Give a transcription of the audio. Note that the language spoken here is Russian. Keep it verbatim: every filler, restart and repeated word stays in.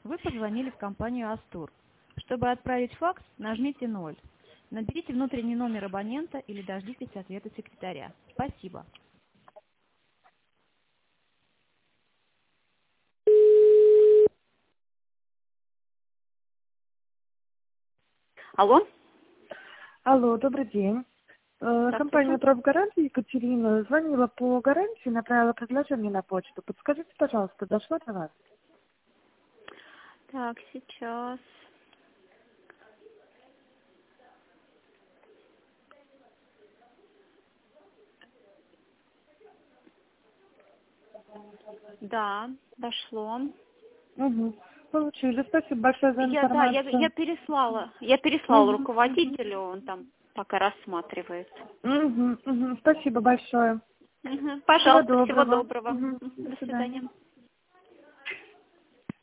Вы позвонили в компанию Астур. Чтобы отправить факс, нажмите ноль. Наберите внутренний номер абонента или дождитесь ответа секретаря. Спасибо. Алло? Алло, добрый день. Э, Компания Здравствуйте. «Профгарант» Екатерина звонила по гарантии, направила предложение на почту. Подскажите, пожалуйста, дошло до вас? Так, сейчас. Да, дошло. Угу. Получили. Спасибо большое за Я, да, я, информацию. я переслала. Я переслала Угу. руководителю, он там пока рассматривает. Угу. Угу. Спасибо большое. Мгм. Всего Пожалуйста, всего доброго. доброго. Угу. Мгм. До До свидания. свидания.